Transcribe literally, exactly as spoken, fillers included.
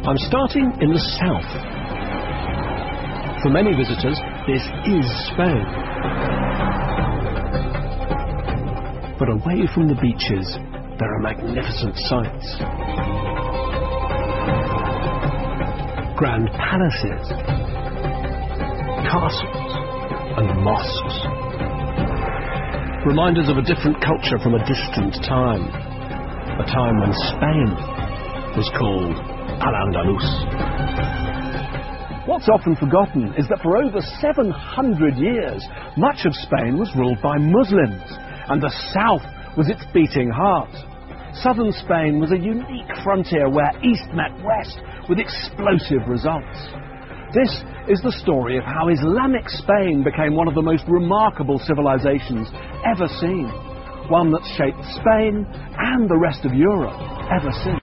I'm starting in the south. For many visitors, this is Spain. But away from the beaches, there are magnificent sights. Grand palaces, castles, and mosques. Reminders of a different culture from a distant time. A time when Spain was called Al-Andalus. What's often forgotten is that for over seven hundred years, much of Spain was ruled by Muslims, and the south was its beating heart. Southern Spain was a unique frontier where east met west with explosive results. This is the story of how Islamic Spain became one of the most remarkable civilizations ever seen, one that's shaped Spain and the rest of Europe ever since.